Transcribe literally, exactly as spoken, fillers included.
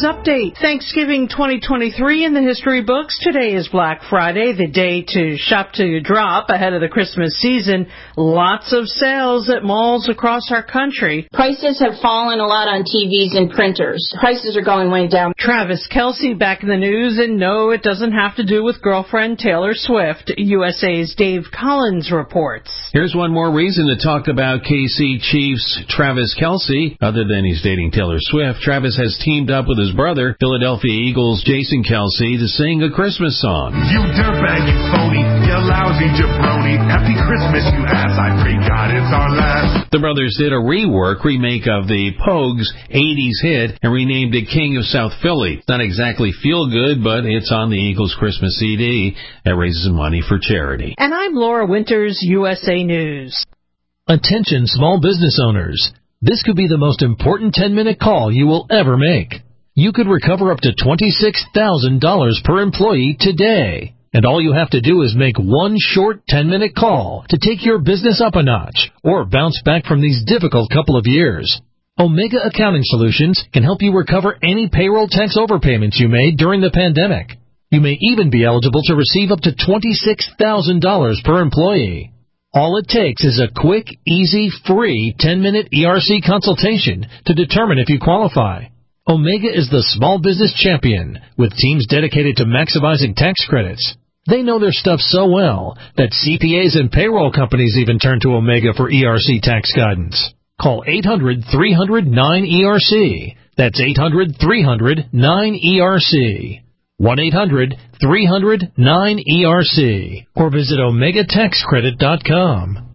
News Update. Thanksgiving twenty twenty-three in the history books. Today is Black Friday, the day to shop till you drop ahead of the Christmas season. Lots of sales at malls across our country. Prices have fallen a lot on T Vs and printers. Prices are going way down. Travis Kelce back in the news, and no, it doesn't have to do with girlfriend Taylor Swift. U S A's Dave Collins reports. Here's one more reason to talk about K C Chiefs Travis Kelce. Other than he's dating Taylor Swift, Travis has teamed up with his brother, Philadelphia Eagles Jason Kelce, to sing a Christmas song. You dirtbag, you phony, you lousy jabroni. Happy Christmas, you ass. I pray God it's our last. The brothers did a rework, remake of the Pogues' eighties hit and renamed it King of South Philly. It's not exactly feel good, but it's on the Eagles Christmas C D that raises money for charity. And I'm Laura Winters, U S A News. Attention small business owners. This could be the most important ten-minute call you will ever make. You could recover up to twenty-six thousand dollars per employee today. And all you have to do is make one short ten-minute call to take your business up a notch or bounce back from these difficult couple of years. Omega Accounting Solutions can help you recover any payroll tax overpayments you made during the pandemic. You may even be eligible to receive up to twenty-six thousand dollars per employee. All it takes is a quick, easy, free ten-minute E R C consultation to determine if you qualify. Omega is the small business champion with teams dedicated to maximizing tax credits. They know their stuff so well that C P As and payroll companies even turn to Omega for E R C tax guidance. Call eight hundred, three hundred, nine E R C. That's eight hundred, three hundred, nine E R C. one eight hundred, three hundred, nine E R C. Or visit omega tax credit dot com.